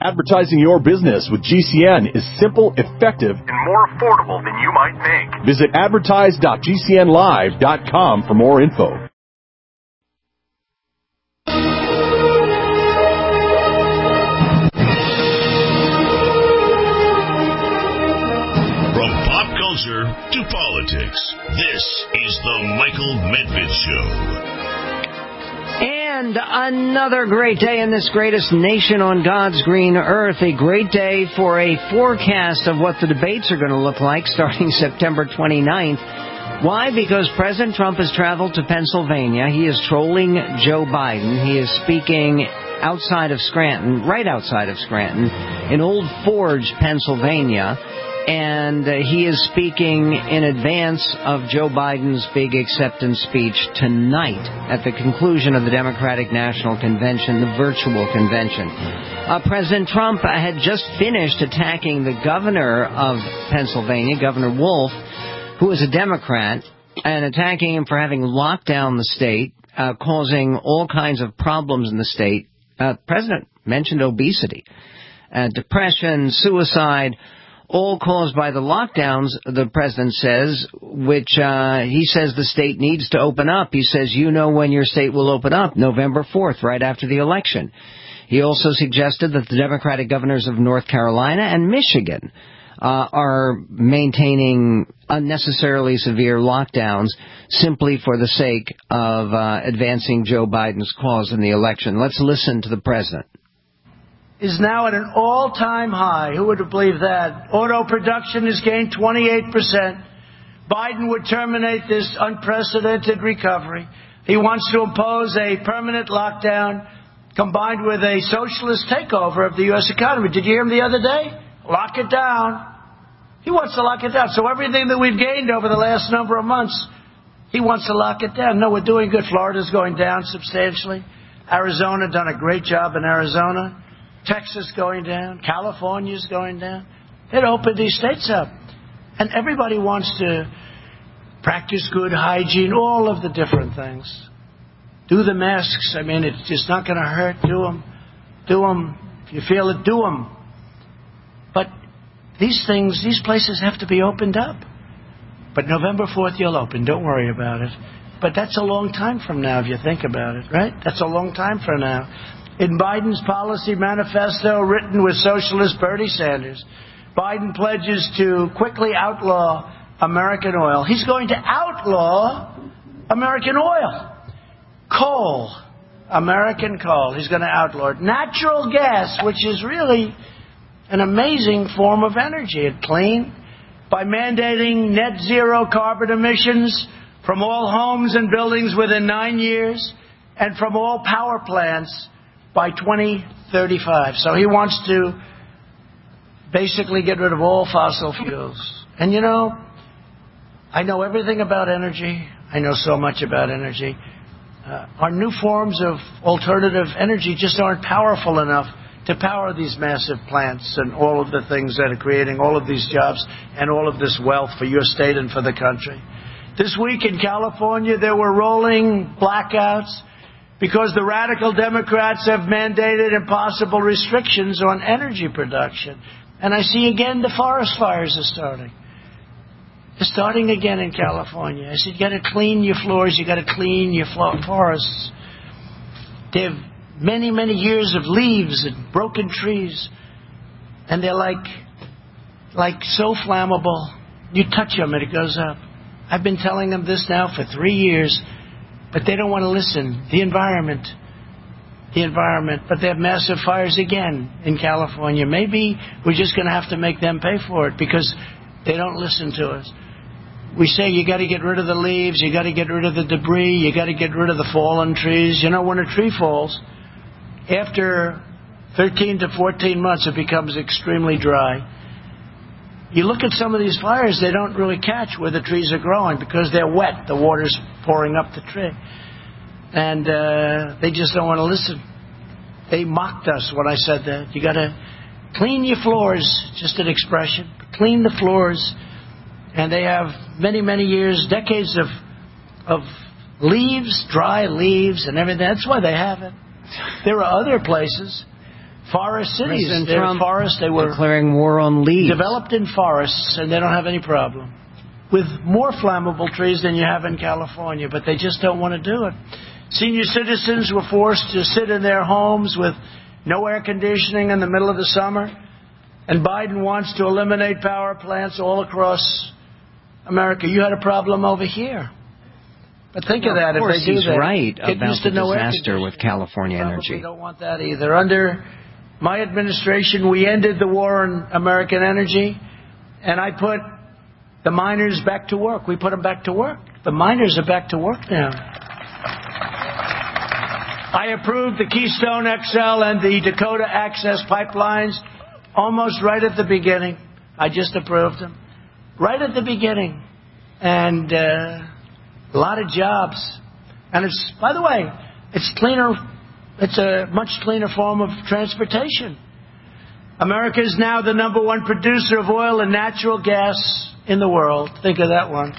Advertising your business with GCN is simple, effective, and more affordable than you might think. Visit advertise.gcnlive.com for more info. From pop culture to politics, this is the Michael Medved Show. And another great day in this greatest nation on God's green earth. A great day for a forecast of what the debates are going to look like starting September 29th. Why? Because President Trump has traveled to Pennsylvania. He is trolling Joe Biden. He is speaking outside of Scranton, right outside of Scranton, in Old Forge, Pennsylvania. And he is speaking in advance of Joe Biden's big acceptance speech tonight at the conclusion of the Democratic National Convention, the virtual convention. President Trump had just finished attacking the governor of Pennsylvania, Governor Wolf, who is a Democrat, and attacking him for having locked down the state, causing all kinds of problems in the state. The president mentioned obesity, depression, suicide, all caused by the lockdowns, the president says, which he says the state needs to open up. He says, you know when your state will open up, November 4th, right after the election. He also suggested that the Democratic governors of North Carolina and Michigan are maintaining unnecessarily severe lockdowns simply for the sake of advancing Joe Biden's cause in the election. Let's listen to the president. Is now at an all-time high. Who would have believed that? Auto production has gained 28%. Biden would terminate this unprecedented recovery. He wants to impose a permanent lockdown combined with a socialist takeover of the U.S. economy. Did you hear him the other day? Lock it down. He wants to lock it down. So everything that we've gained over the last number of months, he wants to lock it down. No, we're doing good. Florida's going down substantially. Arizona done a great job in Arizona. Texas going down, California's going down. They'd open these states up. And everybody wants to practice good hygiene, all of the different things. Do the masks. I mean, it's just not going to hurt. Do them. Do them. If you feel it, do them. But these things, these places have to be opened up. But November 4th, you'll open. Don't worry about it. But that's a long time from now, if you think about it, right? That's a long time from now. In Biden's policy manifesto written with socialist Bernie Sanders, Biden pledges to quickly outlaw American oil. He's going to outlaw American oil. Coal, American coal. He's going to outlaw it. Natural gas, which is really an amazing form of energy. It's clean. By mandating net zero carbon emissions from all homes and buildings within 9 years and from all power plants by 2035. So he wants to basically get rid of all fossil fuels. And you know, I know everything about energy. I know so much about energy. Our new forms of alternative energy just aren't powerful enough to power these massive plants and all of the things that are creating all of these jobs and all of this wealth for your state and for the country. This week in California, there were rolling blackouts because the radical Democrats have mandated impossible restrictions on energy production. And I see again the forest fires are starting. They're starting again in California. I said, you got to clean your floors, you got to clean your forests. They have many, many years of leaves and broken trees. And they're like so flammable. You touch them and it goes up. I've been telling them this now for 3 years. But they don't want to listen. The environment. But they have massive fires again in California. Maybe we're just going to have to make them pay for it because they don't listen to us. We say you got to get rid of the leaves, you got to get rid of the debris, you got to get rid of the fallen trees. You know, when a tree falls, after 13 to 14 months, it becomes extremely dry. You look at some of these fires, they don't really catch where the trees are growing because they're wet. The water's pouring up the tree. And they just don't want to listen. They mocked us when I said that. You got to clean your floors, just an expression. Clean the floors. And they have many, many years, decades of leaves, dry leaves and everything. That's why they have it. There are other places. forest cities. President They're Trump forests. They were declaring war on leaves. developed in forests, and they don't have any problem with more flammable trees than you have in California, but they just don't want to do it. Senior citizens were forced to sit in their homes with no air conditioning in the middle of the summer, and Biden wants to eliminate power plants all across America. You had a problem over here. But think of that. Of course, if they do he's that, right get about used the to no air disaster with California Probably energy. Don't want that either. Under my administration, we ended the war on American energy, and I put the miners back to work. We put them back to work. The miners are back to work now. I approved the Keystone XL and the Dakota Access pipelines almost right at the beginning. I just approved them. Right at the beginning. And a lot of jobs. And it's, by the way, it's cleaner. It's a much cleaner form of transportation. America is now the #1 producer of oil and natural gas in the world. Think of that one.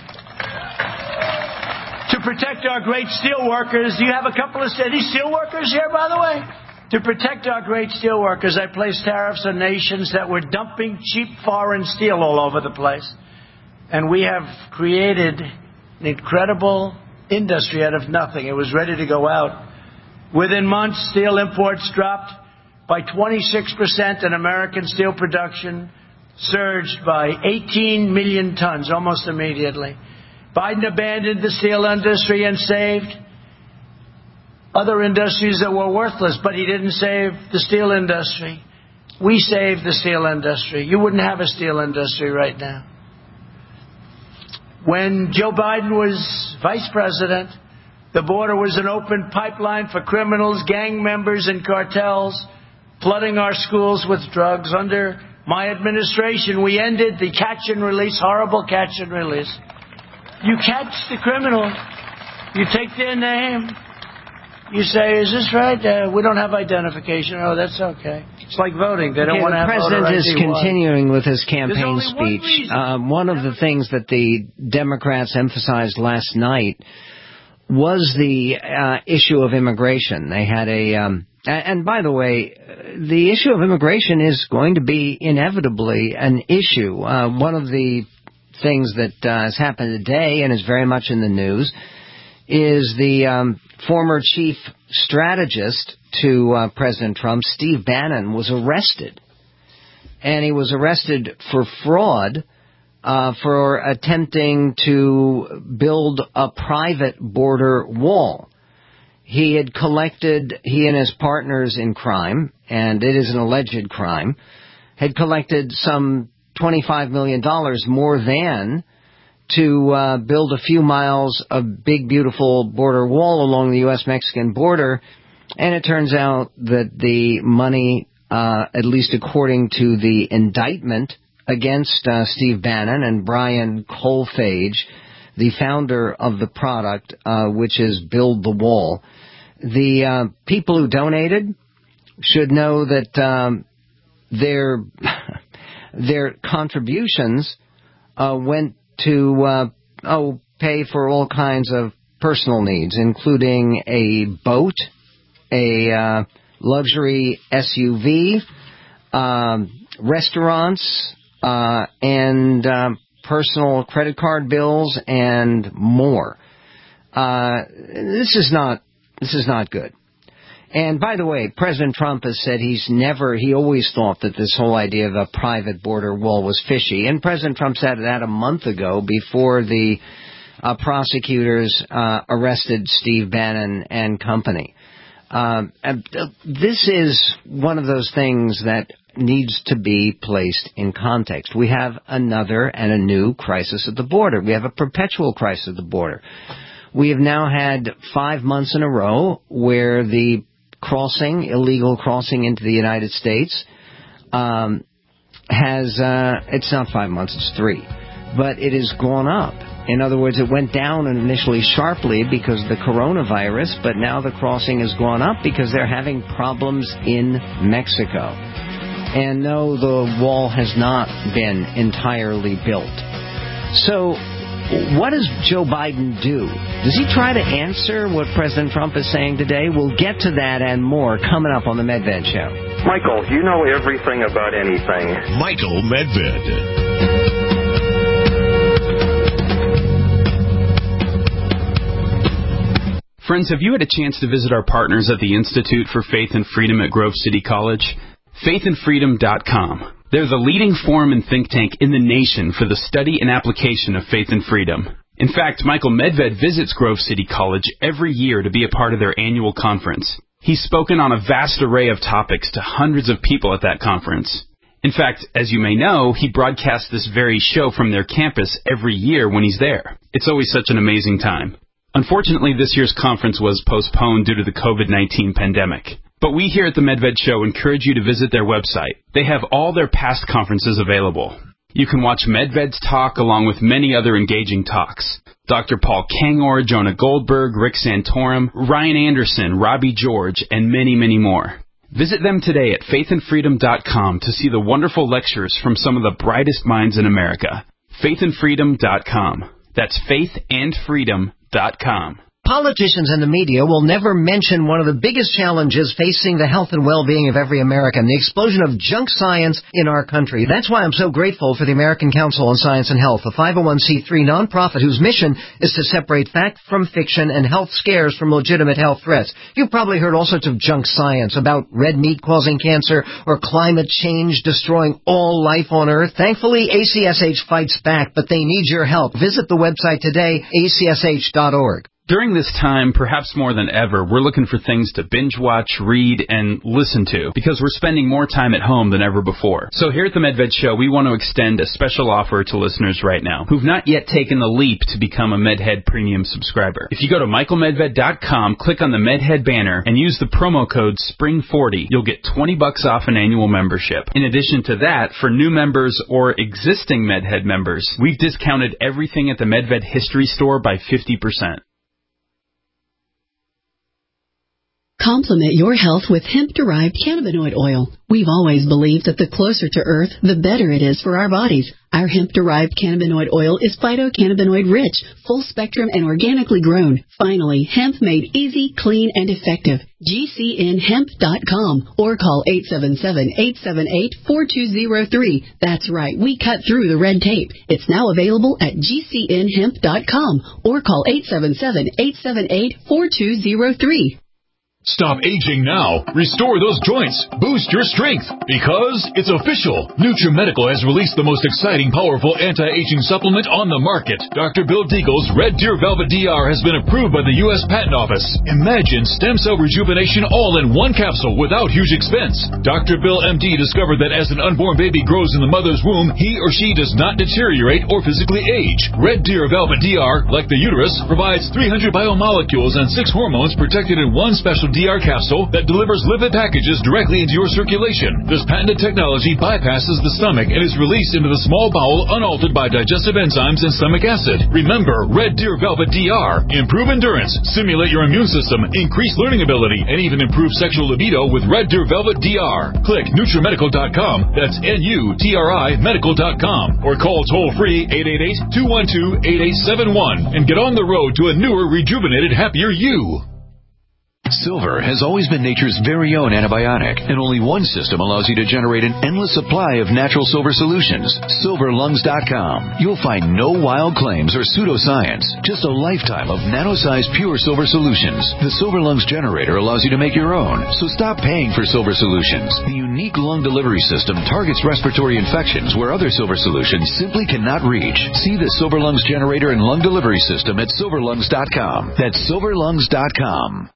To protect our great steel workers, do you have a couple of any steel workers here, by the way? To protect our great steel workers, I placed tariffs on nations that were dumping cheap foreign steel all over the place. And we have created an incredible industry out of nothing. It was ready to go out. Within months, steel imports dropped by 26%, and American steel production surged by 18 million tons almost immediately. Biden abandoned the steel industry and saved other industries that were worthless, but he didn't save the steel industry. We saved the steel industry. You wouldn't have a steel industry right now. When Joe Biden was vice president, the border was an open pipeline for criminals, gang members, and cartels, flooding our schools with drugs. Under my administration, we ended the catch and release, horrible catch and release. You catch the criminal, you take their name, you say, is this right? We don't have identification. Oh, that's okay. It's like voting. They don't want to have voter ID. The president is continuing with his campaign only speech. one One of the things that the Democrats emphasized last night was the issue of immigration. They had and by the way, the issue of immigration is going to be inevitably an issue. One of the things that has happened today and is very much in the news is the former chief strategist to President Trump, Steve Bannon, was arrested. And he was arrested for fraud for attempting to build a private border wall. He and his partners in crime, and it is an alleged crime, had collected some $25 million more than to build a few miles of big, beautiful border wall along the U.S.-Mexican border. And it turns out that the money, at least according to the indictment against Steve Bannon and Brian Kolfage, the founder of the product, which is Build the Wall, the people who donated should know that their contributions went to pay for all kinds of personal needs, including a boat, a luxury SUV, restaurants, and personal credit card bills, and more. This is not good. And by the way, President Trump has said he always thought that this whole idea of a private border wall was fishy. And President Trump said that a month ago before the prosecutors arrested Steve Bannon and company. This is one of those things that needs to be placed in context. We have another and a new crisis at the border. We have a perpetual crisis at the border. We have now had 5 months in a row where the illegal crossing into the United States it's not 5 months, it's 3. But it has gone up. In other words, it went down initially sharply because of the coronavirus, but now the crossing has gone up because they're having problems in Mexico. And no, the wall has not been entirely built. So what does Joe Biden do? Does he try to answer what President Trump is saying today? We'll get to that and more coming up on the Medved Show. Michael, you know everything about anything. Michael Medved. Friends, have you had a chance to visit our partners at the Institute for Faith and Freedom at Grove City College? faithandfreedom.com. They're the leading forum and think tank in the nation for the study and application of faith and freedom. In fact, Michael Medved visits Grove City College every year to be a part of their annual conference. He's spoken on a vast array of topics to hundreds of people at that conference. In fact, as you may know, he broadcasts this very show from their campus every year when he's there. It's always such an amazing time. Unfortunately, this year's conference was postponed due to the COVID-19 pandemic. But we here at the Medved Show encourage you to visit their website. They have all their past conferences available. You can watch Medved's talk along with many other engaging talks. Dr. Paul Kangor, Jonah Goldberg, Rick Santorum, Ryan Anderson, Robbie George, and many, many more. Visit them today at faithandfreedom.com to see the wonderful lectures from some of the brightest minds in America. faithandfreedom.com. That's faithandfreedom.com. Politicians and the media will never mention one of the biggest challenges facing the health and well-being of every American, the explosion of junk science in our country. That's why I'm so grateful for the American Council on Science and Health, a 501c3 nonprofit whose mission is to separate fact from fiction and health scares from legitimate health threats. You've probably heard all sorts of junk science about red meat causing cancer or climate change destroying all life on Earth. Thankfully, ACSH fights back, but they need your help. Visit the website today, acsh.org. During this time, perhaps more than ever, we're looking for things to binge watch, read, and listen to because we're spending more time at home than ever before. So here at the Medved Show, we want to extend a special offer to listeners right now who've not yet taken the leap to become a Medhead Premium subscriber. If you go to michaelmedved.com, click on the Medhead banner, and use the promo code SPRING40, you'll get $20 off an annual membership. In addition to that, for new members or existing Medhead members, we've discounted everything at the Medved History Store by 50%. Complement your health with hemp-derived cannabinoid oil. We've always believed that the closer to Earth, the better it is for our bodies. Our hemp-derived cannabinoid oil is phytocannabinoid-rich, full-spectrum, and organically grown. Finally, hemp made easy, clean, and effective. GCNhemp.com or call 877-878-4203. That's right, we cut through the red tape. It's now available at GCNhemp.com or call 877-878-4203. Stop aging now. Restore those joints. Boost your strength. Because it's official. NutriMedical has released the most exciting, powerful anti-aging supplement on the market. Dr. Bill Deagle's Red Deer Velvet DR has been approved by the U.S. Patent Office. Imagine stem cell rejuvenation all in one capsule without huge expense. Dr. Bill MD discovered that as an unborn baby grows in the mother's womb, he or she does not deteriorate or physically age. Red Deer Velvet DR, like the uterus, provides 300 biomolecules and 6 hormones protected in one special DR capsule that delivers lipid packages directly into your circulation. This patented technology bypasses the stomach and is released into the small bowel unaltered by digestive enzymes and stomach acid. Remember, Red Deer Velvet DR. Improve endurance, stimulate your immune system, increase learning ability, and even improve sexual libido with Red Deer Velvet DR. Click NutriMedical.com. That's NUTRI Medical.com. Or call toll-free 888-212-8871 and get on the road to a newer, rejuvenated, happier you. Silver has always been nature's very own antibiotic, and only one system allows you to generate an endless supply of natural silver solutions. SilverLungs.com. You'll find no wild claims or pseudoscience, just a lifetime of nano-sized pure silver solutions. The Silver Lungs generator allows you to make your own, so stop paying for silver solutions. The unique lung delivery system targets respiratory infections where other silver solutions simply cannot reach. See the Silver Lungs generator and lung delivery system at SilverLungs.com. That's SilverLungs.com.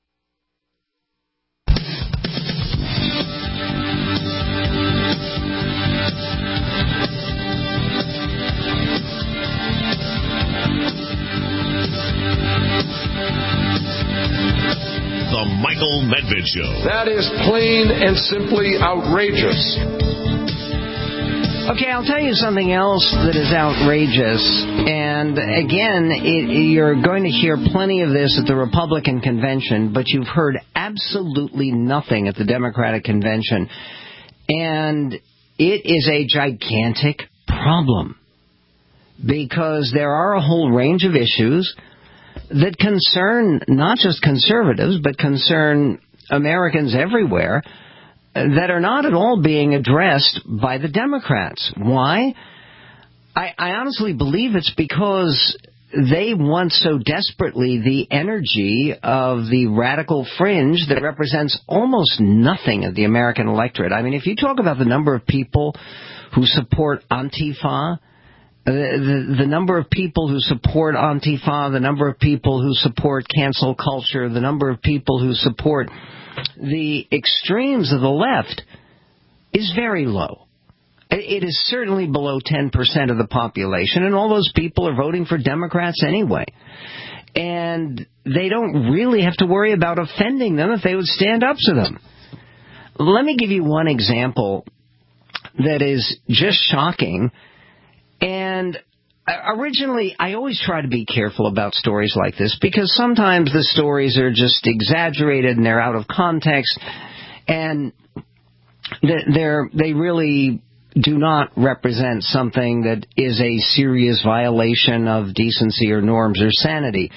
The Michael Medved Show. That is plain and simply outrageous. Okay, I'll tell you something else that is outrageous. And again, you're going to hear plenty of this at the Republican convention, but you've heard absolutely nothing at the Democratic convention. And it is a gigantic problem because there are a whole range of issues that concern not just conservatives, but concern Americans everywhere. that are not at all being addressed by the Democrats. Why? I honestly believe it's because they want so desperately the energy of the radical fringe that represents almost nothing of the American electorate. I mean, if you talk about the number of people who support Antifa, the number of people who support Antifa, the number of people who support cancel culture, the number of people who support the extremes of the left is very low. It is certainly below 10% of the population, and all those people are voting for Democrats anyway. And they don't really have to worry about offending them if they would stand up to them. Let me give you one example that is just shocking. And originally, I always try to be careful about stories like this because sometimes the stories are just exaggerated and they're out of context, and they really do not represent something that is a serious violation of decency or norms or sanity.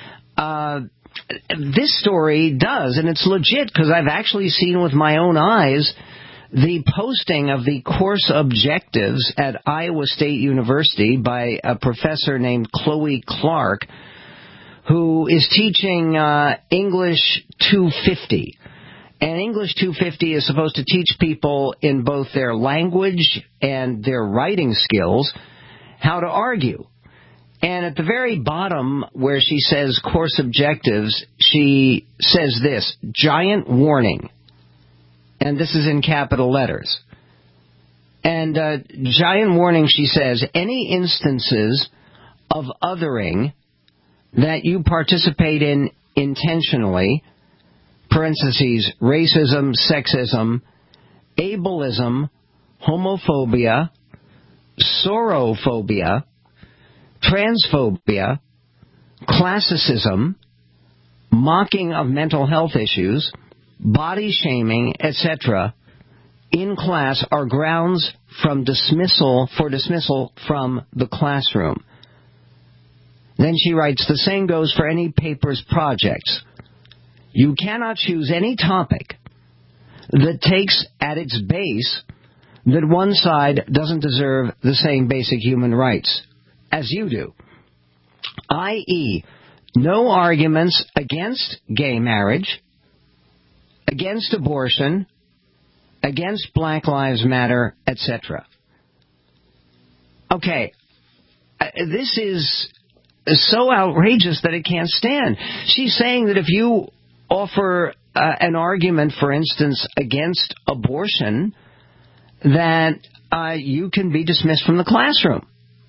This story does, and it's legit because I've actually seen with my own eyes the posting of the course objectives at Iowa State University by a professor named Chloe Clark, who is teaching English 250. And English 250 is supposed to teach people in both their language and their writing skills how to argue. And at the very bottom where she says course objectives, she says this, giant warning. And this is in capital letters. And giant warning, she says, any instances of othering that you participate in intentionally, parentheses, racism, sexism, ableism, homophobia, sorophobia, transphobia, classicism, mocking of mental health issues, body shaming, etc., in class are grounds for dismissal from the classroom. Then she writes, the same goes for any papers projects. You cannot choose any topic that takes at its base that one side doesn't deserve the same basic human rights as you do, i.e., no arguments against gay marriage, against abortion, against Black Lives Matter, etc. Okay, this is so outrageous that it can't stand. She's saying that if you offer an argument, for instance, against abortion, that you can be dismissed from the classroom.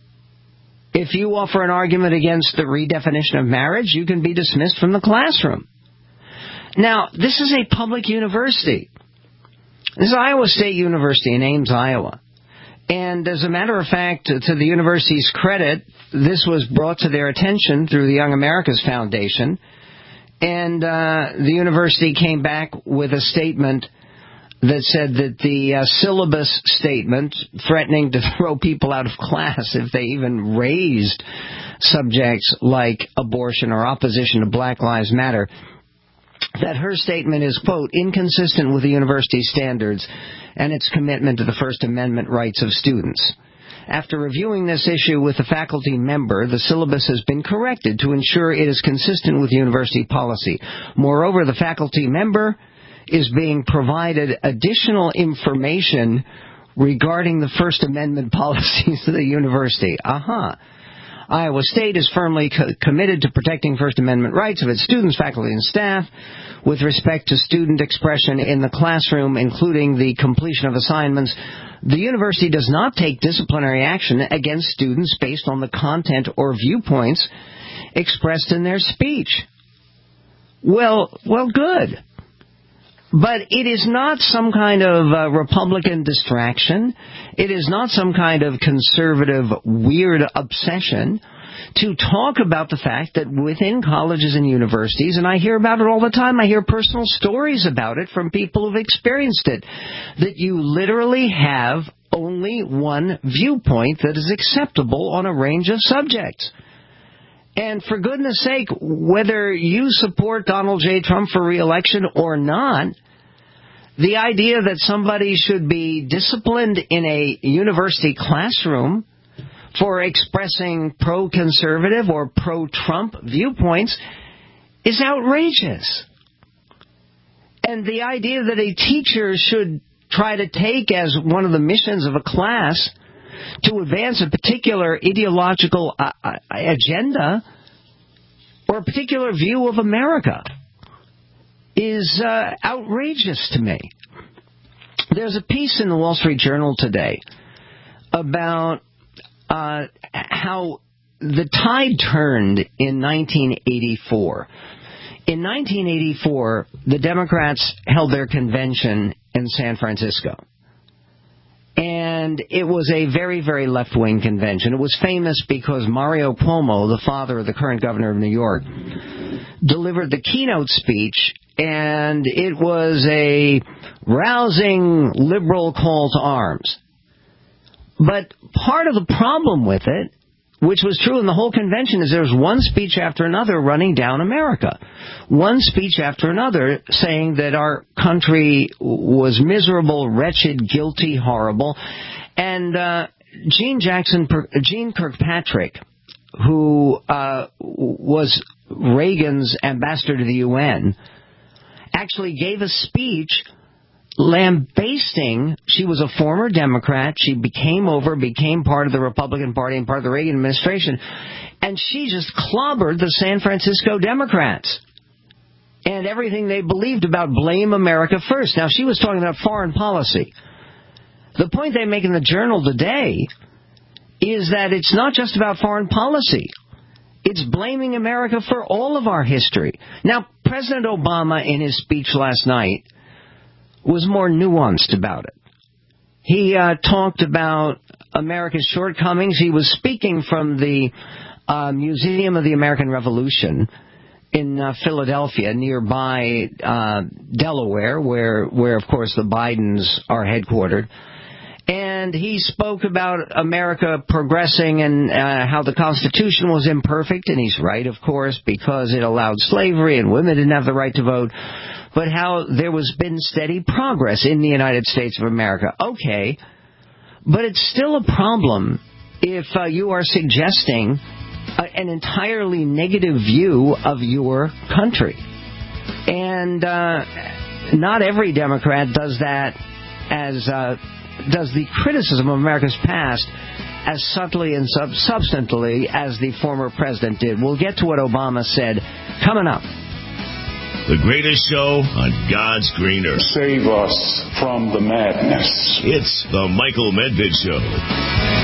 If you offer an argument against the redefinition of marriage, you can be dismissed from the classroom. Now, this is a public university. This is Iowa State University in Ames, Iowa. And as a matter of fact, to the university's credit, this was brought to their attention through the Young America's Foundation. And the university came back with a statement that said that the syllabus statement threatening to throw people out of class if they even raised subjects like abortion or opposition to Black Lives Matter, that her statement is, quote, inconsistent with the university's standards and its commitment to the First Amendment rights of students. After reviewing this issue with a faculty member, the syllabus has been corrected to ensure it is consistent with university policy. Moreover, the faculty member is being provided additional information regarding the First Amendment policies of the university. Iowa State is firmly committed to protecting First Amendment rights of its students, faculty, and staff with respect to student expression in the classroom, including the completion of assignments. The university does not take disciplinary action against students based on the content or viewpoints expressed in their speech. Well, good. But it is not some kind of Republican distraction. It is not some kind of conservative weird obsession to talk about the fact that within colleges and universities, and I hear about it all the time, I hear personal stories about it from people who've experienced it, that you literally have only one viewpoint that is acceptable on a range of subjects. And for goodness sake, whether you support Donald J. Trump for re-election or not, The idea that somebody should be disciplined in a university classroom for expressing pro-conservative or pro-Trump viewpoints is outrageous. And the idea that a teacher should try to take as one of the missions of a class to advance a particular ideological agenda or a particular view of America is outrageous to me. There's a piece in the Wall Street Journal today about how the tide turned in 1984. In 1984, the Democrats held their convention in San Francisco. And it was a very, very left-wing convention. It was famous because Mario Cuomo, the father of the current governor of New York, delivered the keynote speech, and it was a rousing liberal call to arms. But part of the problem with it, which was true in the whole convention, is there was one speech after another running down America. One speech after another saying that our country was miserable, wretched, guilty, horrible. And Jeane Kirkpatrick, who was Reagan's ambassador to the UN, actually gave a speech lambasting. She was a former Democrat. She became part of the Republican Party and part of the Reagan administration. And she just clobbered the San Francisco Democrats and everything they believed about blame America first. Now, she was talking about foreign policy. The point they make in the Journal today is that it's not just about foreign policy. It's blaming America for all of our history. Now, President Obama, in his speech last night, was more nuanced about it. He talked about America's shortcomings. He was speaking from the Museum of the American Revolution in Philadelphia, nearby Delaware, where, of course, the Bidens are headquartered. And he spoke about America progressing and how the Constitution was imperfect, and he's right, of course, because it allowed slavery and women didn't have the right to vote, but how there was been steady progress in the United States of America. Okay, but it's still a problem if you are suggesting an entirely negative view of your country. And not every Democrat does that does the criticism of America's past as subtly and substantively as the former president did. We'll get to what Obama said coming up. The greatest show on God's green earth. Save us from the madness. It's the Michael Medved Show.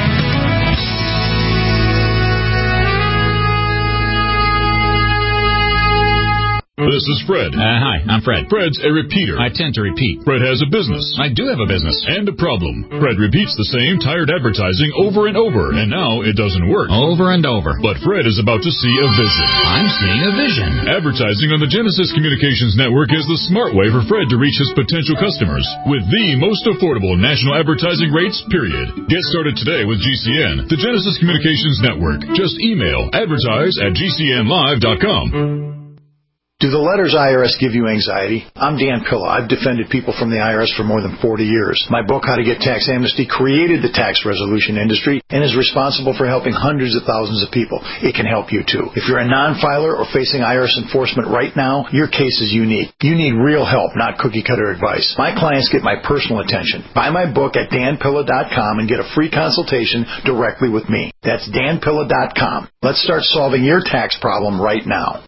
This is Fred. Hi, I'm Fred. Fred's a repeater. I tend to repeat. Fred has a business. I do have a business. And a problem. Fred repeats the same tired advertising over and over, and now it doesn't work. Over and over. But Fred is about to see a vision. I'm seeing a vision. Advertising on the Genesis Communications Network is the smart way for Fred to reach his potential customers with the most affordable national advertising rates, period. Get started today with GCN, the Genesis Communications Network. Just email advertise@gcnlive.com. Do the letters IRS give you anxiety? I'm Dan Pilla. I've defended people from the IRS for more than 40 years. My book, How to Get Tax Amnesty, created the tax resolution industry and is responsible for helping hundreds of thousands of people. It can help you too. If you're a non-filer or facing IRS enforcement right now, your case is unique. You need real help, not cookie-cutter advice. My clients get my personal attention. Buy my book at danpilla.com and get a free consultation directly with me. That's danpilla.com. Let's start solving your tax problem right now.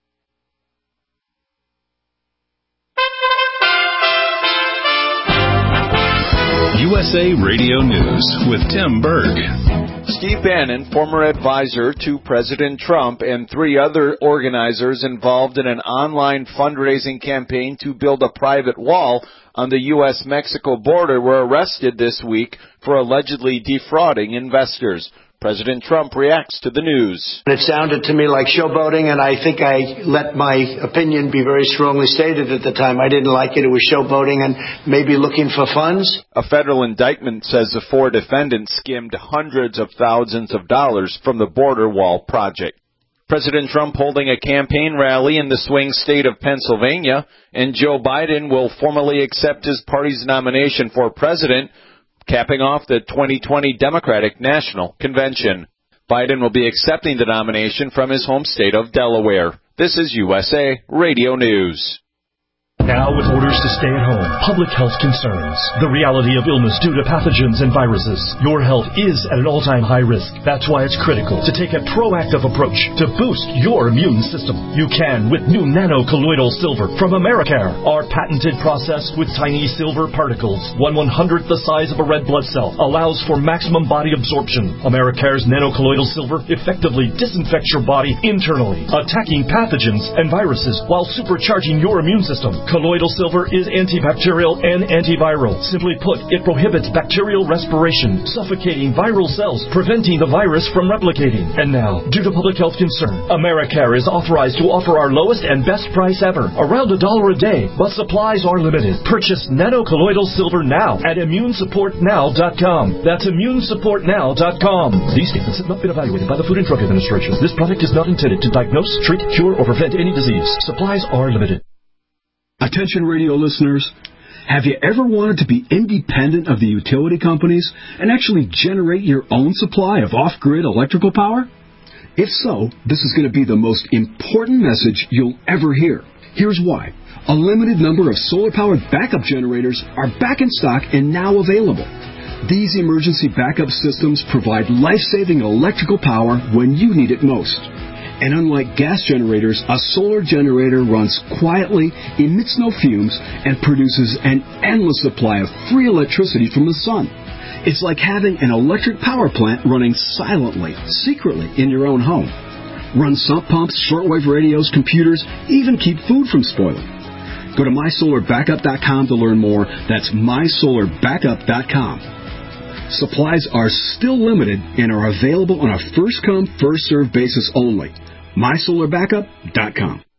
USA Radio News with Tim Berg. Steve Bannon, former advisor to President Trump, and 3 other organizers involved in an online fundraising campaign to build a private wall on the U.S.-Mexico border, were arrested this week for allegedly defrauding investors. President Trump reacts to the news. It sounded to me like showboating, and I think I let my opinion be very strongly stated at the time. I didn't like it. It was showboating and maybe looking for funds. A federal indictment says the 4 defendants skimmed hundreds of thousands of dollars from the border wall project. President Trump holding a campaign rally in the swing state of Pennsylvania, and Joe Biden will formally accept his party's nomination for president, capping off the 2020 Democratic National Convention. Biden will be accepting the nomination from his home state of Delaware. This is USA Radio News. Now with orders to stay at home, public health concerns, the reality of illness due to pathogens and viruses. Your health is at an all-time high risk. That's why it's critical to take a proactive approach to boost your immune system. You can with new nano-colloidal silver from Americare. Our patented process with tiny silver particles, 1/100th the size of a red blood cell, allows for maximum body absorption. Americare's nano-colloidal silver effectively disinfects your body internally, attacking pathogens and viruses while supercharging your immune system. Colloidal silver is antibacterial and antiviral. Simply put, it prohibits bacterial respiration, suffocating viral cells, preventing the virus from replicating. And now, due to public health concern, Americare is authorized to offer our lowest and best price ever, around $1 a day, but supplies are limited. Purchase nano-colloidal silver now at immunesupportnow.com. That's immunesupportnow.com. These statements have not been evaluated by the Food and Drug Administration. This product is not intended to diagnose, treat, cure, or prevent any disease. Supplies are limited. Attention radio listeners, have you ever wanted to be independent of the utility companies and actually generate your own supply of off-grid electrical power? If so, this is going to be the most important message you'll ever hear. Here's why. A limited number of solar-powered backup generators are back in stock and now available. These emergency backup systems provide life-saving electrical power when you need it most. And unlike gas generators, a solar generator runs quietly, emits no fumes, and produces an endless supply of free electricity from the sun. It's like having an electric power plant running silently, secretly in your own home. Run sump pumps, shortwave radios, computers, even keep food from spoiling. Go to mysolarbackup.com to learn more. That's mysolarbackup.com. Supplies are still limited and are available on a first-come, first-served basis only. mysolarbackup.com.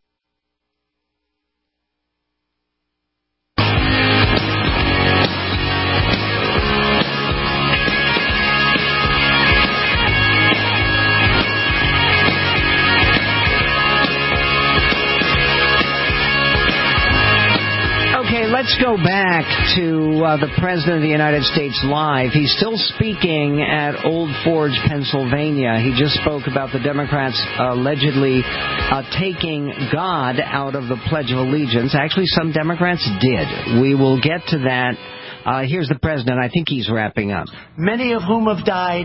Let's go back to the President of the United States live. He's still speaking at Old Forge, Pennsylvania. He just spoke about the Democrats allegedly taking God out of the Pledge of Allegiance. Actually, some Democrats did. We will get to that. Here's the President. I think he's wrapping up. Many of whom have died.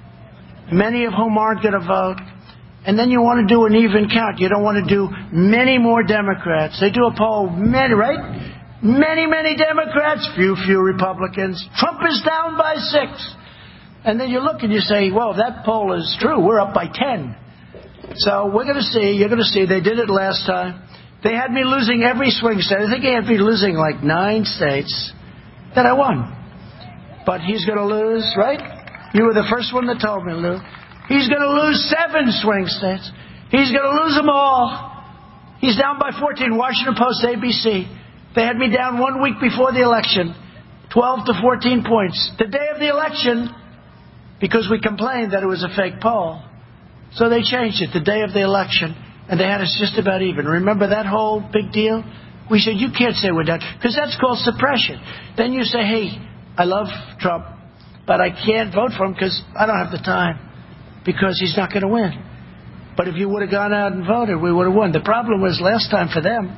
Many of whom aren't going to vote. And then you want to do an even count. You don't want to do many more Democrats. They do a poll, many, right? Many, many Democrats, few Republicans. Trump is down by 6. And then you look and you say, well, if that poll is true, we're up by 10. So we're going to see. You're going to see. They did it last time. They had me losing every swing state. I think they had me losing like 9 states that I won. But he's going to lose, right? You were the first one that told me, Lou. He's going to lose 7 swing states. He's going to lose them all. He's down by 14. Washington Post, ABC. They had me down 1 week before the election, 12 to 14 points. The day of the election, because we complained that it was a fake poll. So they changed it, the day of the election, and they had us just about even. Remember that whole big deal? We said, you can't say we're done, because that's called suppression. Then you say, hey, I love Trump, but I can't vote for him because I don't have the time, because he's not going to win. But if you would have gone out and voted, we would have won. The problem was last time for them,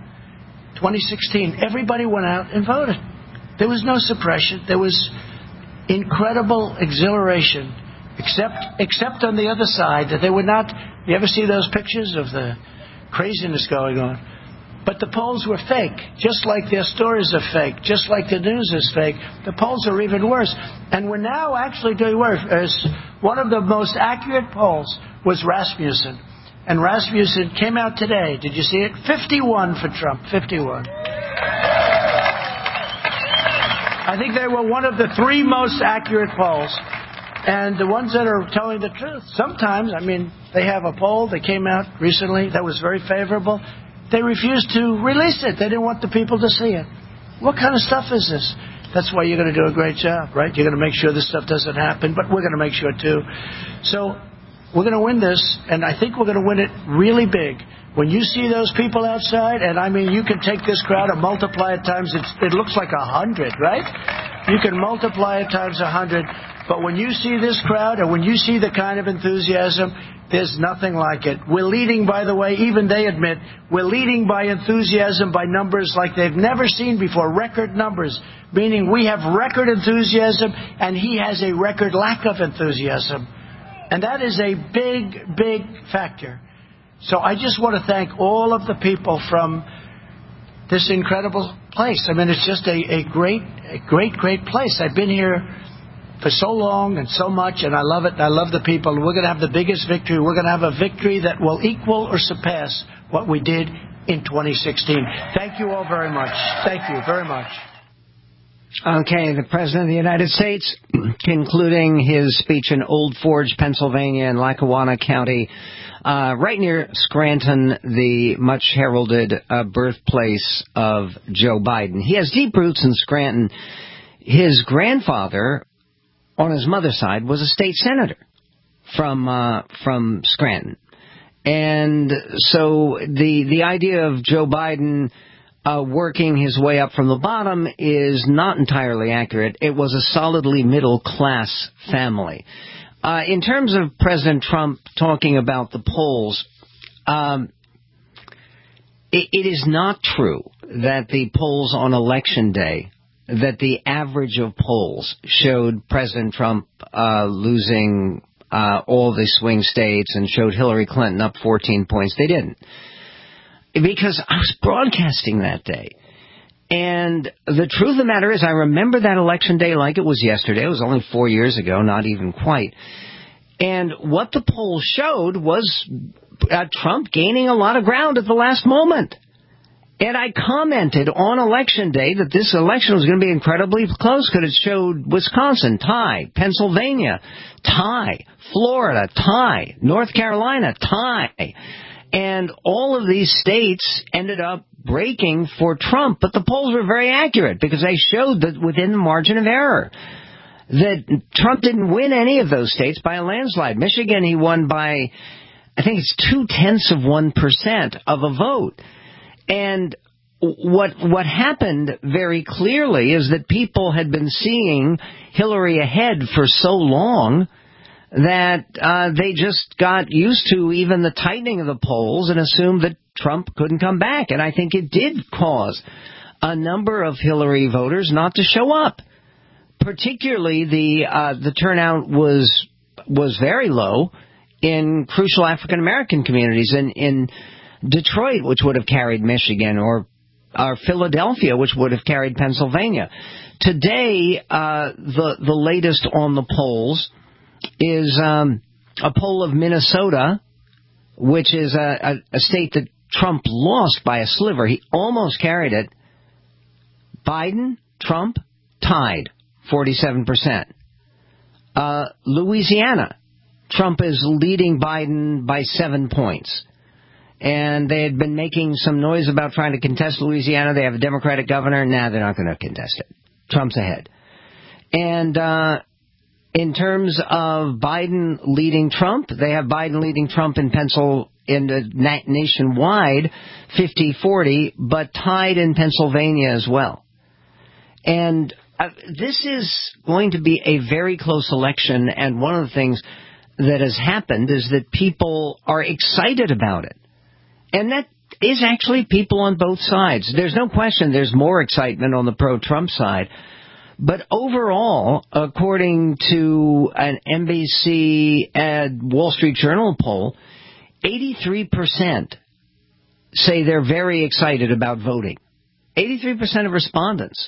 2016, everybody went out and voted. There was no suppression. There was incredible exhilaration, except on the other side that they would not. You ever see those pictures of the craziness going on? But the polls were fake, just like their stories are fake, just like the news is fake. The polls are even worse. And we're now actually doing worse. One of the most accurate polls was Rasmussen. And Rasmussen came out today. Did you see it? 51 for Trump. 51. I think they were one of the 3 most accurate polls. And the ones that are telling the truth. Sometimes, I mean, they have a poll that came out recently that was very favorable. They refused to release it. They didn't want the people to see it. What kind of stuff is this? That's why you're going to do a great job, right? You're going to make sure this stuff doesn't happen, but we're going to make sure too. So we're going to win this, and I think we're going to win it really big. When you see those people outside, and I mean, you can take this crowd and multiply it times, it looks like 100, right? You can multiply it times 100. But when you see this crowd and when you see the kind of enthusiasm, there's nothing like it. We're leading, by the way, even they admit, we're leading by enthusiasm, by numbers like they've never seen before, record numbers, meaning we have record enthusiasm and he has a record lack of enthusiasm. And that is a big, big factor. So I just want to thank all of the people from this incredible place. I mean, it's just a great place. I've been here for so long and so much, and I love it. I love the people. We're going to have the biggest victory. We're going to have a victory that will equal or surpass what we did in 2016. Thank you all very much. Thank you very much. Okay, the President of the United States concluding his speech in Old Forge, Pennsylvania, in Lackawanna County, right near Scranton, the much-heralded birthplace of Joe Biden. He has deep roots in Scranton. His grandfather, on his mother's side, was a state senator from Scranton. And so the idea of Joe Biden working his way up from the bottom is not entirely accurate. It was a solidly middle-class family. In terms of President Trump talking about the polls, it is not true that the polls on Election Day, that the average of polls showed President Trump losing all the swing states and showed Hillary Clinton up 14 points. They didn't. Because I was broadcasting that day. And the truth of the matter is I remember that Election Day like it was yesterday. It was only 4 years ago, not even quite. And what the poll showed was Trump gaining a lot of ground at the last moment. And I commented on Election Day that this election was going to be incredibly close because it showed Wisconsin, tie, Pennsylvania, tie, Florida, tie, North Carolina, tie. And all of these states ended up breaking for Trump, but the polls were very accurate because they showed that within the margin of error that Trump didn't win any of those states by a landslide. Michigan, he won by, I think it's 0.2% of a vote. And what happened very clearly is that people had been seeing Hillary ahead for so long that they just got used to even the tightening of the polls and assumed that Trump couldn't come back. And I think it did cause a number of Hillary voters not to show up. Particularly the turnout was very low in crucial African American communities in Detroit, which would have carried Michigan, or Philadelphia, which would have carried Pennsylvania. Today, the latest on the polls is a poll of Minnesota, which is a state that Trump lost by a sliver. He almost carried it. Biden, Trump, tied, 47%. Louisiana, Trump is leading Biden by 7 points. And they had been making some noise about trying to contest Louisiana. They have a Democratic governor. Nah, they're not going to contest it. Trump's ahead. And in terms of Biden leading Trump, they have Biden leading Trump in nationwide, 50-40, but tied in Pennsylvania as well. And this is going to be a very close election, and one of the things that has happened is that people are excited about it. And that is actually people on both sides. There's no question there's more excitement on the pro-Trump side. But overall, according to an NBC Wall Street Journal poll, 83% say they're very excited about voting. 83% of respondents.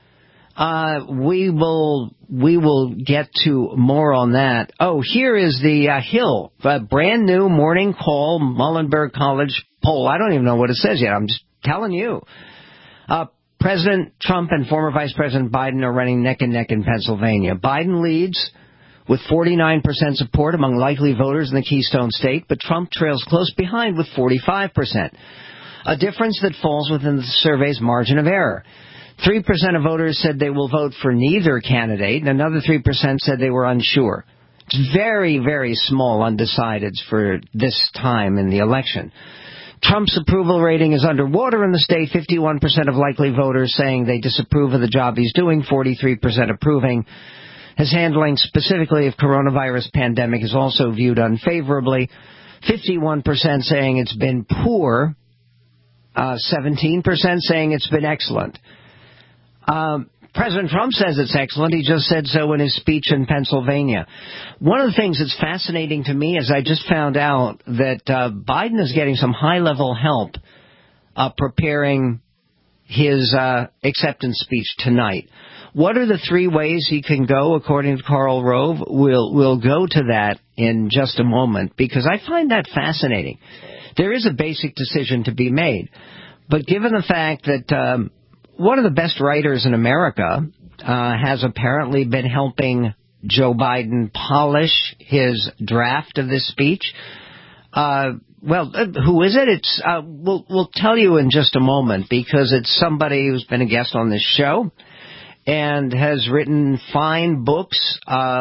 We will get to more on that. Oh, here is the Hill, a brand new Morning Call Muhlenberg College poll. I don't even know what it says yet. I'm just telling you. President Trump and former Vice President Biden are running neck and neck in Pennsylvania. Biden leads with 49% support among likely voters in the Keystone State, but Trump trails close behind with 45%, a difference that falls within the survey's margin of error. 3% of voters said they will vote for neither candidate, and another 3% said they were unsure. It's very, very small undecideds for this time in the election. Trump's approval rating is underwater in the state. 51% of likely voters saying they disapprove of the job he's doing, 43% approving. His handling specifically of coronavirus pandemic is also viewed unfavorably. 51% saying it's been poor, 17% saying it's been excellent. President Trump says it's excellent. He just said so in his speech in Pennsylvania. One of the things that's fascinating to me is I just found out that Biden is getting some high-level help preparing his acceptance speech tonight. What are the three ways he can go, according to Karl Rove? We'll go to that in just a moment, because I find that fascinating. There is a basic decision to be made. But given the fact that one of the best writers in America has apparently been helping Joe Biden polish his draft of this speech. Who is it? It's we'll tell you in just a moment, because it's somebody who's been a guest on this show and has written fine books,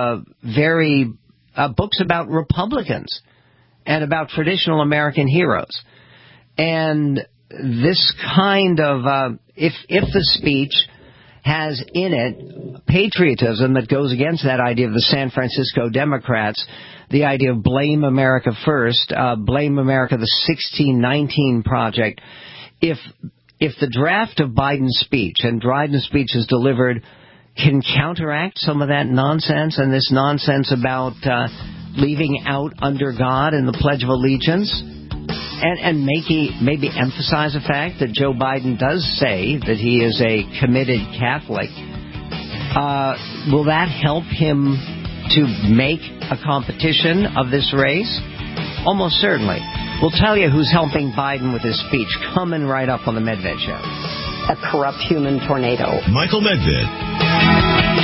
books about Republicans and about traditional American heroes. And this kind of if the speech has in it patriotism that goes against that idea of the San Francisco Democrats, the idea of blame America first, blame America, the 1619 Project. If the draft of Biden's speech and Biden's speech is delivered can counteract some of that nonsense and this nonsense about leaving out under God in the Pledge of Allegiance, and maybe emphasize the fact that Joe Biden does say that he is a committed Catholic, will that help him to make a competition of this race? Almost certainly. We'll tell you who's helping Biden with his speech coming right up on the Medved Show. A corrupt human tornado. Michael Medved.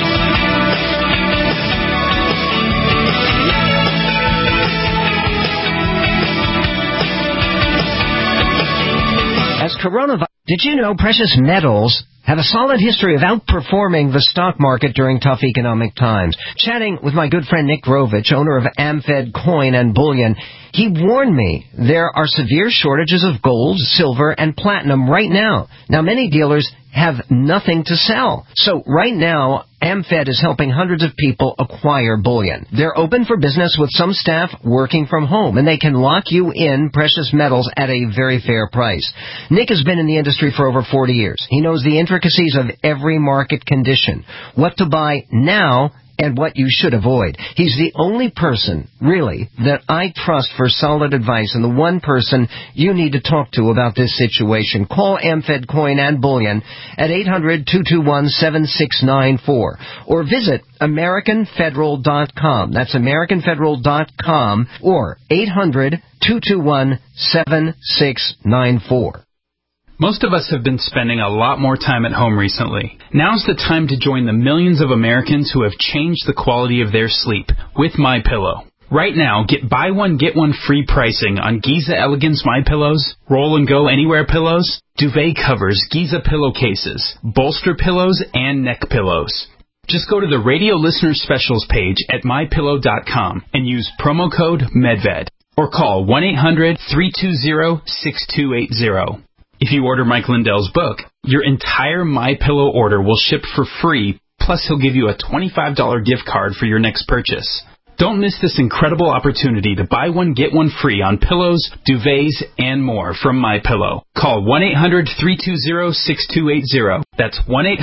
As coronavirus, did you know precious metals have a solid history of outperforming the stock market during tough economic times? Chatting with my good friend Nick Grovich, owner of AmFed Coin and Bullion, he warned me there are severe shortages of gold, silver, and platinum right now. Now, many dealers have nothing to sell. So right now, AmFed is helping hundreds of people acquire bullion. They're open for business with some staff working from home, and they can lock you in precious metals at a very fair price. Nick has been in the industry for over 40 years. He knows the intricacies of every market condition, what to buy now and what you should avoid. He's the only person, really, that I trust for solid advice, and the one person you need to talk to about this situation. Call AmFed Coin and Bullion at 800-221-7694 or visit AmericanFederal.com. That's AmericanFederal.com or 800-221-7694. Most of us have been spending a lot more time at home recently. Now's the time to join the millions of Americans who have changed the quality of their sleep with MyPillow. Right now, get buy one, get one free pricing on Giza Elegance MyPillows, Roll and Go Anywhere pillows, duvet covers, Giza pillowcases, bolster pillows, and neck pillows. Just go to the radio listener specials page at MyPillow.com and use promo code MEDVED or call 1-800-320-6280. If you order Mike Lindell's book, your entire MyPillow order will ship for free, plus he'll give you a $25 gift card for your next purchase. Don't miss this incredible opportunity to buy one, get one free on pillows, duvets, and more from MyPillow. Call 1-800-320-6280. That's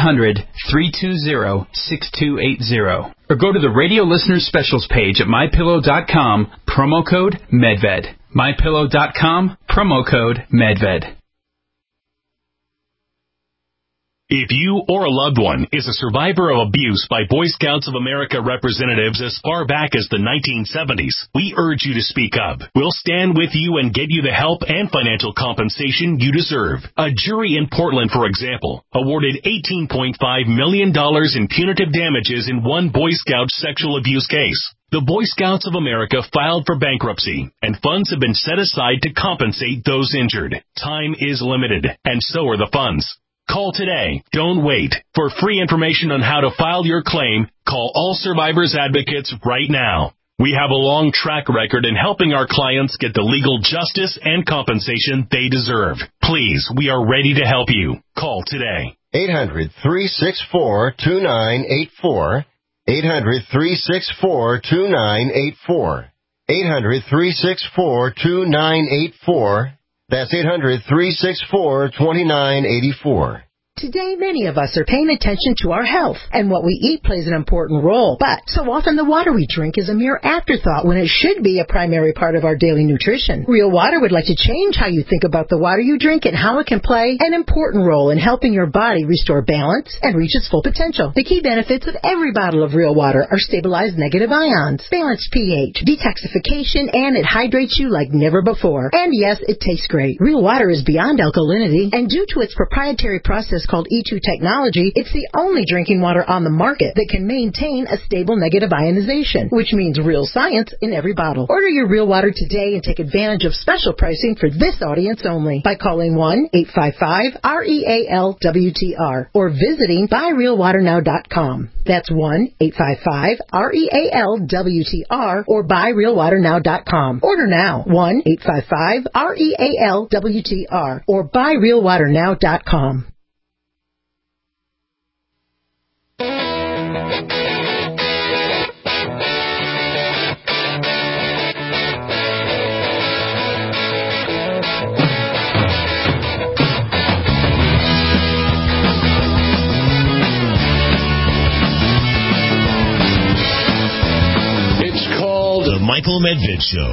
1-800-320-6280. Or go to the radio listener specials page at MyPillow.com, promo code MEDVED. MyPillow.com, promo code MEDVED. If you or a loved one is a survivor of abuse by Boy Scouts of America representatives as far back as the 1970s, we urge you to speak up. We'll stand with you and get you the help and financial compensation you deserve. A jury in Portland, for example, awarded $18.5 million in punitive damages in one Boy Scout sexual abuse case. The Boy Scouts of America filed for bankruptcy, and funds have been set aside to compensate those injured. Time is limited, and so are the funds. Call today. Don't wait. For free information on how to file your claim, call All Survivors Advocates right now. We have a long track record in helping our clients get the legal justice and compensation they deserve. Please, we are ready to help you. Call today. 800-364-2984. 800-364-2984. 800-364-2984. That's 800-364-2984. Today, many of us are paying attention to our health, and what we eat plays an important role. But so often the water we drink is a mere afterthought when it should be a primary part of our daily nutrition. Real Water would like to change how you think about the water you drink and how it can play an important role in helping your body restore balance and reach its full potential. The key benefits of every bottle of Real Water are stabilized negative ions, balanced pH, detoxification, and it hydrates you like never before. And yes, it tastes great. Real Water is beyond alkalinity, and due to its proprietary process called E2 technology, it's the only drinking water on the market that can maintain a stable negative ionization, which means real science in every bottle. Order your Real Water today and take advantage of special pricing for this audience only by calling 1-855-REAL-WTR or visiting buyrealwaternow.com. That's 1-855-REAL-WTR or buyrealwaternow.com. Order now. 1-855-REAL-WTR or buyrealwaternow.com. The Michael Medved Show.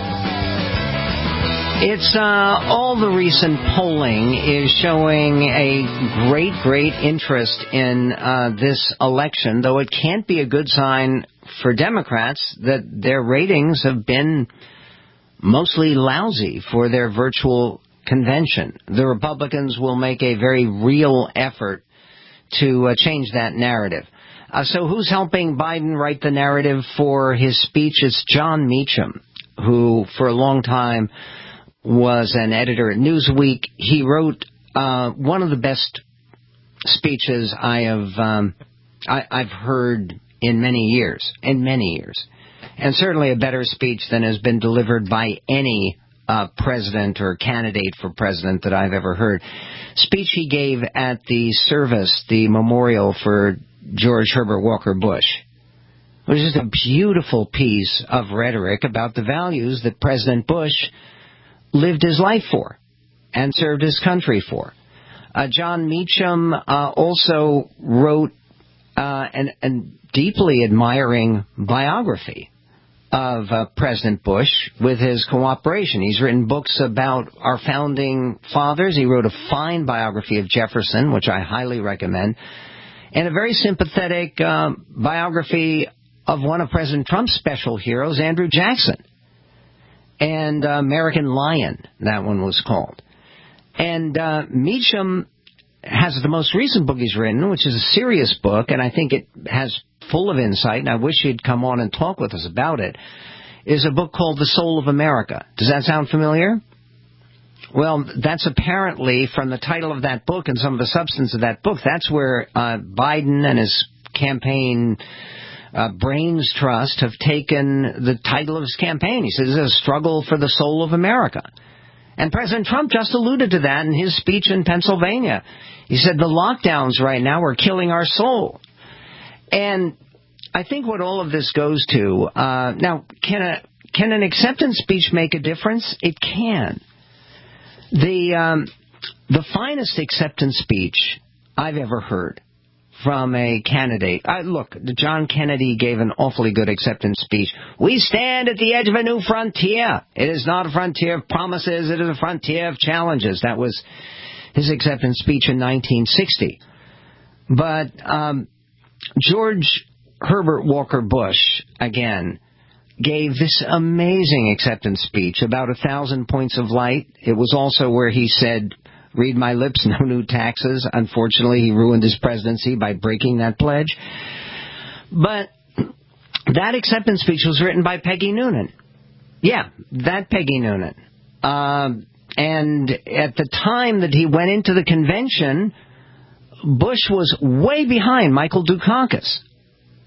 It's all the recent polling is showing a great interest in this election, though it can't be a good sign for Democrats that their ratings have been mostly lousy for their virtual convention. The Republicans will make a very real effort to change that narrative. So who's helping Biden write the narrative for his speech? It's Jon Meacham, who for a long time was an editor at Newsweek. He wrote one of the best speeches I've heard in many years, and certainly a better speech than has been delivered by any president or candidate for president that I've ever heard. Speech he gave at the service, the memorial for George Herbert Walker Bush. It was just a beautiful piece of rhetoric about the values that President Bush lived his life for and served his country for. Jon Meacham also wrote an deeply admiring biography of President Bush with his cooperation. He's written books about our founding fathers. He wrote a fine biography of Jefferson, which I highly recommend, and a very sympathetic biography of one of President Trump's special heroes, Andrew Jackson, and American Lion, that one was called. And Meacham has the most recent book he's written, which is a serious book, and I think it has full of insight, and I wish he'd come on and talk with us about it, is a book called The Soul of America. Does that sound familiar? Well, that's apparently, from the title of that book and some of the substance of that book, that's where Biden and his campaign Brains Trust have taken the title of his campaign. He says it's a struggle for the soul of America. And President Trump just alluded to that in his speech in Pennsylvania. He said the lockdowns right now are killing our soul. And I think what all of this goes to, now, can an acceptance speech make a difference? It can. The finest acceptance speech I've ever heard from a candidate. Look, John Kennedy gave an awfully good acceptance speech. We stand at the edge of a new frontier. It is not a frontier of promises. It is a frontier of challenges. That was his acceptance speech in 1960. But George Herbert Walker Bush, again, gave this amazing acceptance speech about 1,000 points of light. It was also where he said, read my lips, no new taxes. Unfortunately, he ruined his presidency by breaking that pledge. But that acceptance speech was written by Peggy Noonan. Yeah, that Peggy Noonan. And at the time that he went into the convention, Bush was way behind Michael Dukakis.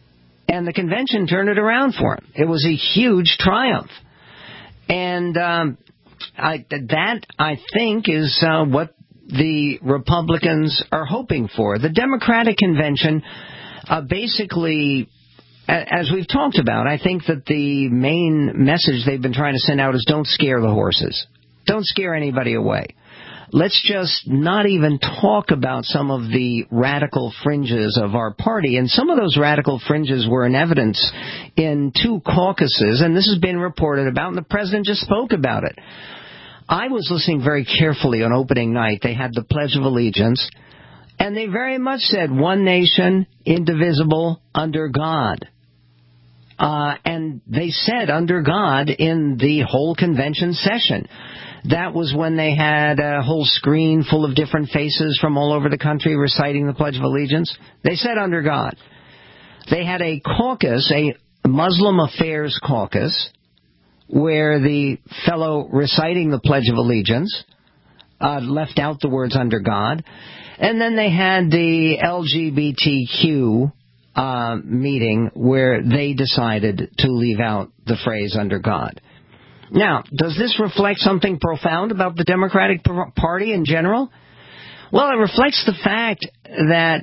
And the convention turned it around for him. It was a huge triumph. And I think, is what the Republicans are hoping for. The Democratic convention, basically, as we've talked about, I think that the main message they've been trying to send out is don't scare the horses. Don't scare anybody away. Let's just not even talk about some of the radical fringes of our party. And some of those radical fringes were in evidence in 2 caucuses, and this has been reported about, and the president just spoke about it. I was listening very carefully on opening night. They had the Pledge of Allegiance, and they very much said, one nation, indivisible, under God. And they said under God in the whole convention session. That was when they had a whole screen full of different faces from all over the country reciting the Pledge of Allegiance. They said under God. They had a caucus, a Muslim Affairs caucus, where the fellow reciting the Pledge of Allegiance left out the words under God. And then they had the LGBTQ meeting where they decided to leave out the phrase under God. Now, does this reflect something profound about the Democratic Party in general? Well, it reflects the fact that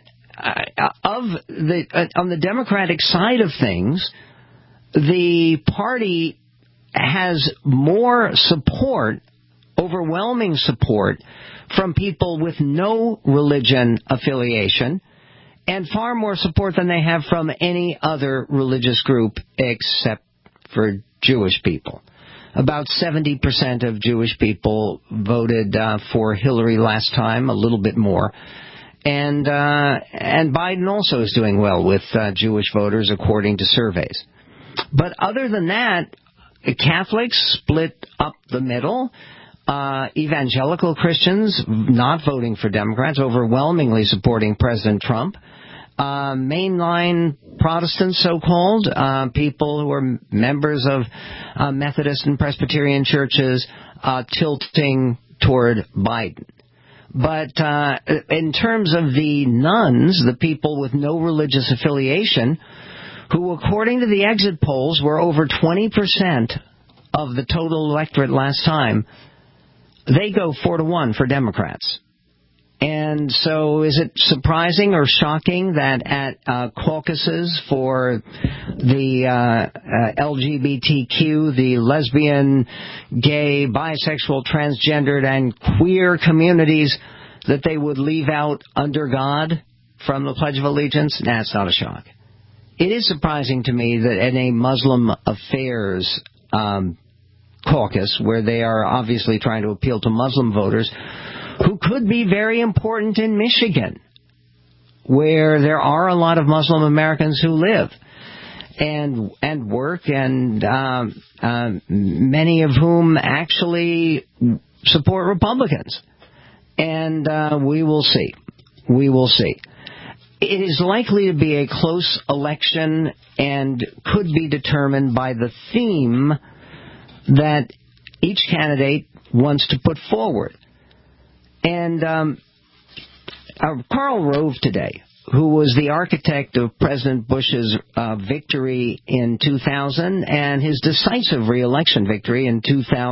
on the Democratic side of things, the party has more support, overwhelming support, from people with no religion affiliation, and far more support than they have from any other religious group except for Jewish people. About 70% of Jewish people voted for Hillary last time, a little bit more. And Biden also is doing well with Jewish voters, according to surveys. But other than that, Catholics split up the middle. Evangelical Christians not voting for Democrats, overwhelmingly supporting President Trump. Mainline Protestants, so-called, people who are members of Methodist and Presbyterian churches, tilting toward Biden. But in terms of the nones, the people with no religious affiliation, who, according to the exit polls, were over 20% of the total electorate last time, they go 4-1 for Democrats. And so is it surprising or shocking that at caucuses for the LGBTQ, the lesbian, gay, bisexual, transgendered, and queer communities, that they would leave out under God from the Pledge of Allegiance? Nah, it's not a shock. It is surprising to me that in a Muslim Affairs caucus, where they are obviously trying to appeal to Muslim voters, who could be very important in Michigan, where there are a lot of Muslim Americans who live and work, and many of whom actually support Republicans. And we will see. We will see. It is likely to be a close election and could be determined by the theme that each candidate wants to put forward. And Karl Rove today, who was the architect of President Bush's victory in 2000 and his decisive re-election victory in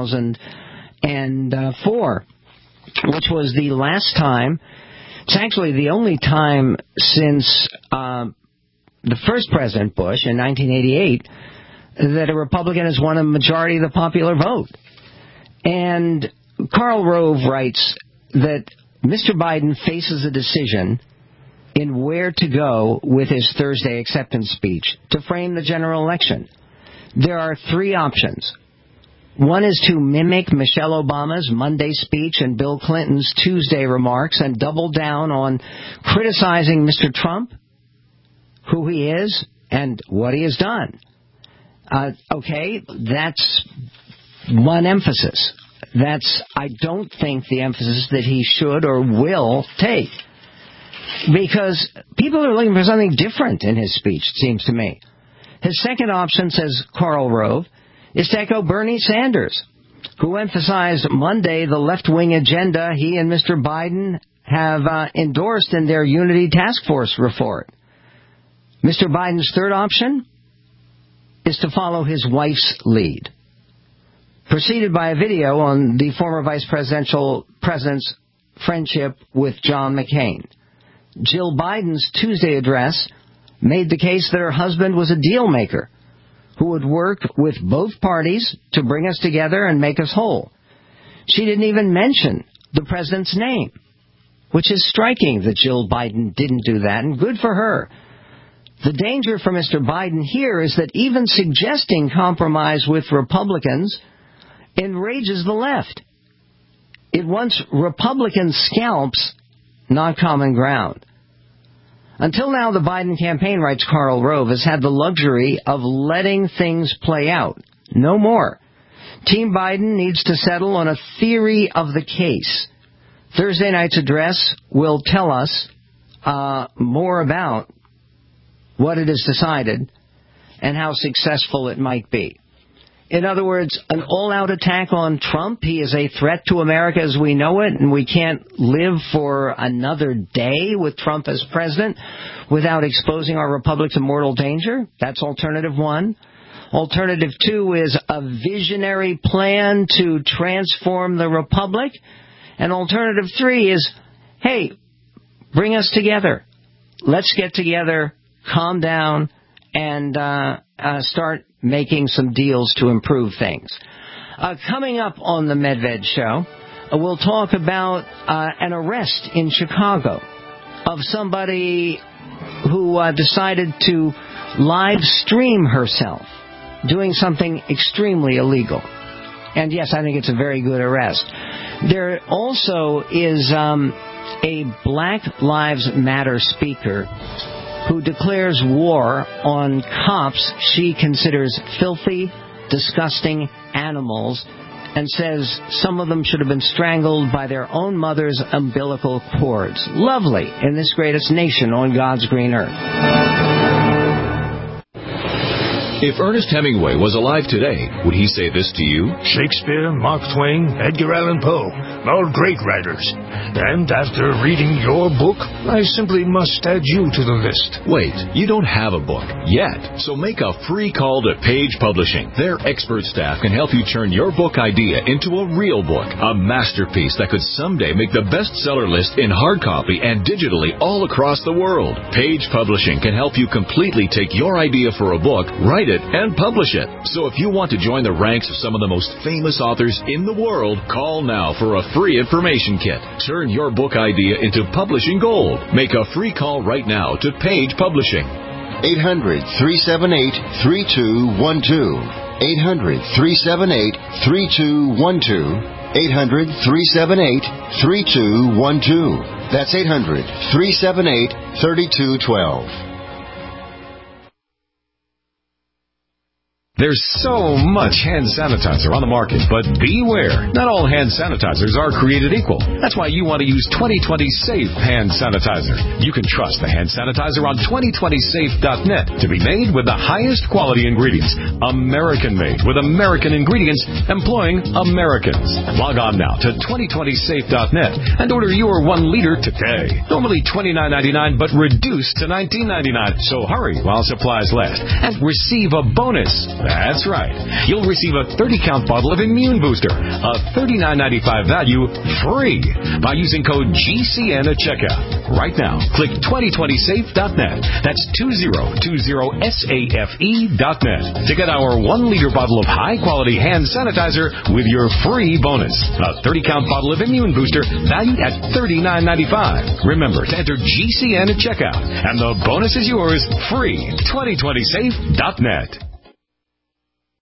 2004, which was the last time, it's actually the only time since the first President Bush in 1988 that a Republican has won a majority of the popular vote. And Karl Rove writes that Mr. Biden faces a decision in where to go with his Thursday acceptance speech to frame the general election. There are 3 options. One is to mimic Michelle Obama's Monday speech and Bill Clinton's Tuesday remarks and double down on criticizing Mr. Trump, who he is, and what he has done. Okay, that's one emphasis. That's, I don't think, the emphasis that he should or will take. Because people are looking for something different in his speech, it seems to me. His second option, says Karl Rove, is to echo Bernie Sanders, who emphasized Monday the left-wing agenda he and Mr. Biden have endorsed in their Unity Task Force report. Mr. Biden's third option is to follow his wife's lead, preceded by a video on the former vice president's friendship with John McCain. Jill Biden's Tuesday address made the case that her husband was a deal maker who would work with both parties to bring us together and make us whole. She didn't even mention the president's name, which is striking that Jill Biden didn't do that, and good for her. The danger for Mr. Biden here is that even suggesting compromise with Republicans enrages the left. It wants Republican scalps, not common ground. Until now, the Biden campaign, writes Karl Rove, has had the luxury of letting things play out. No more. Team Biden needs to settle on a theory of the case. Thursday night's address will tell us more about what it is decided and how successful it might be. In other words, an all-out attack on Trump. He is a threat to America as we know it, and we can't live for another day with Trump as president without exposing our republic to mortal danger. That's alternative one. Alternative two is a visionary plan to transform the republic. And alternative three is, hey, bring us together. Let's get together, calm down, and start making some deals to improve things. Coming up on the Medved Show, we'll talk about an arrest in Chicago of somebody who decided to live stream herself doing something extremely illegal. And yes, I think it's a very good arrest. There also is a Black Lives Matter speaker who declares war on cops she considers filthy, disgusting animals, and says some of them should have been strangled by their own mother's umbilical cords. Lovely in this greatest nation on God's green earth. If Ernest Hemingway was alive today, would he say this to you? Shakespeare, Mark Twain, Edgar Allan Poe, all great writers. And after reading your book, I simply must add you to the list. Wait, you don't have a book yet. So make a free call to Page Publishing. Their expert staff can help you turn your book idea into a real book, a masterpiece that could someday make the bestseller list in hard copy and digitally all across the world. Page Publishing can help you completely take your idea for a book, write it, and publish it. So if you want to join the ranks of some of the most famous authors in the world, call now for a free information kit. Turn your book idea into publishing gold. Make a free call right now to Page Publishing. 800-378-3212. 800-378-3212. 800-378-3212. That's 800-378-3212. There's so much hand sanitizer on the market, but beware. Not all hand sanitizers are created equal. That's why you want to use 2020 Safe hand sanitizer. You can trust the hand sanitizer on 2020safe.net to be made with the highest quality ingredients. American made with American ingredients employing Americans. Log on now to 2020safe.net and order your 1 liter today. Normally $29.99 but reduced to $19.99. So hurry while supplies last and receive a bonus. That's right. You'll receive a 30-count bottle of Immune Booster, a $39.95 value, free by using code GCN at checkout. Right now, click 2020safe.net. That's 2020safe.net to get our 1-liter bottle of high-quality hand sanitizer with your free bonus. A 30-count bottle of Immune Booster valued at $39.95. Remember to enter GCN at checkout, and the bonus is yours free. 2020safe.net.